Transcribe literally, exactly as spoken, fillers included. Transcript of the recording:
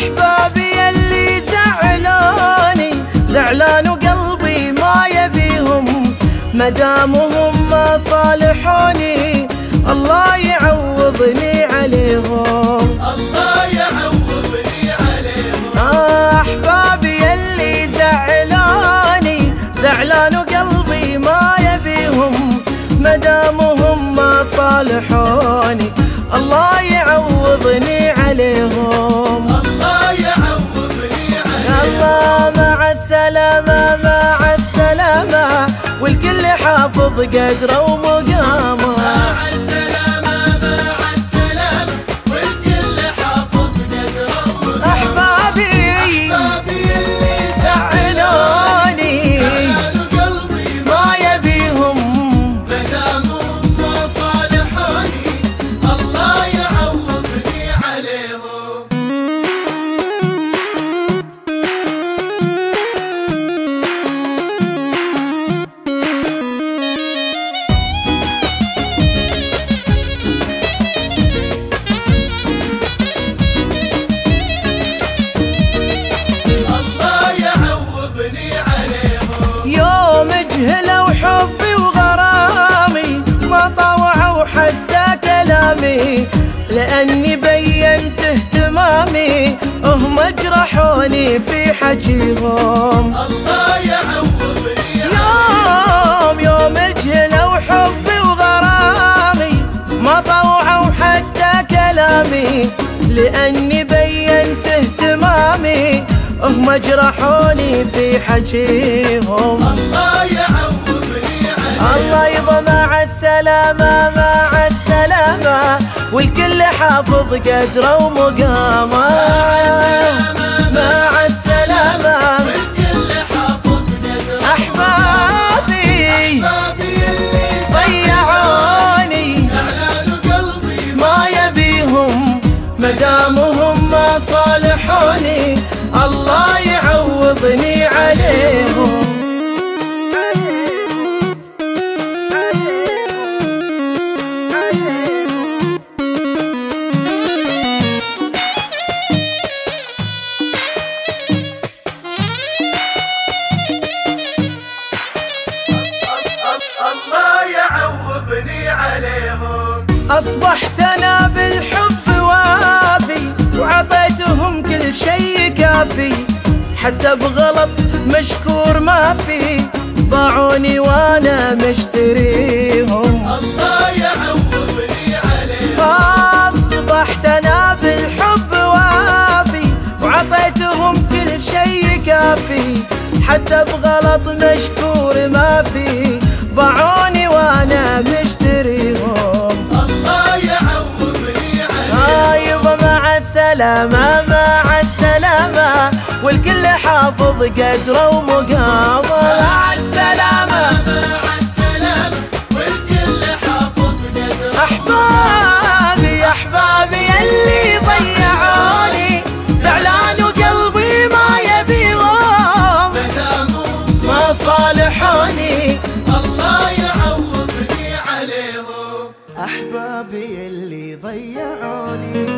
أحبابي اللي زعلوني زعلان وقلبي ما يبيهم، مدامهم ما صالحوني الله يعوضني عليهم. الله يعوضني عليهم. أحبابي اللي زعلوني زعلان وقلبي ما يبيهم، مدامهم ما صالحوني الله يعوضني عليهم. الله يعوضني عليهم. الله مع السلامة مع السلامة، والكل حافظ قدره ومقامه. مع السلامة مع السلامة، والكل حافظ قدره ومقامه. أحبابي أحبابي اللي زعلوني زعلان وقلبي ما يبيهم، مدامهم ما صالحوني الله يعوضني عليهم. الله يعوضني عليهم. يوم جهلوا حبي وغرامي ما طوعوا حتى كلامي، لأني بينت اهتمامي هم جرحوني في حجيهم. الله يعوضني يوم يوم جهلوا حبي وغرامي ما طوعوا حتى كلامي، لأني بينت اهتمامي هم جرحوني في حجيهم. الله يعوضني عليهم. الله يبا مع السلامة مع السلامة، والكل حافظ قدره ومقامه. مع السلامة والكل حافظ قدره. أحبابي أحبابي اللي ضيعوني زعلان وقلبي ما يبيهم، مدامهم ما صالحوني الله يعوضني عليهم. الله يعوضني عليهم. أصبحت أنا بالحب وافي وعطيتهم كل شيء كافي، حتى بغلط مشكور ما في باعوني وأنا مشتريهم. الله يعوضني عليهم. أصبحت أنا بالحب وافي وعطيتهم كل شيء كافي، حتى بغلط مشكور ما في باعوني وأنا مشتريهم. الله يعوضني عليهم. أيوة مع السلامة مع السلامة، والكل حافظ قدره ومقامه. مع السلامة مع السلامة، والكل حافظ قدره. أحبابي أحبابي اللي ضيعوني زعلان وقلبي ما يبيهم، مدامهم ما صالحوني الله يعوضني عليهم. أحبابي اللي ضيعوني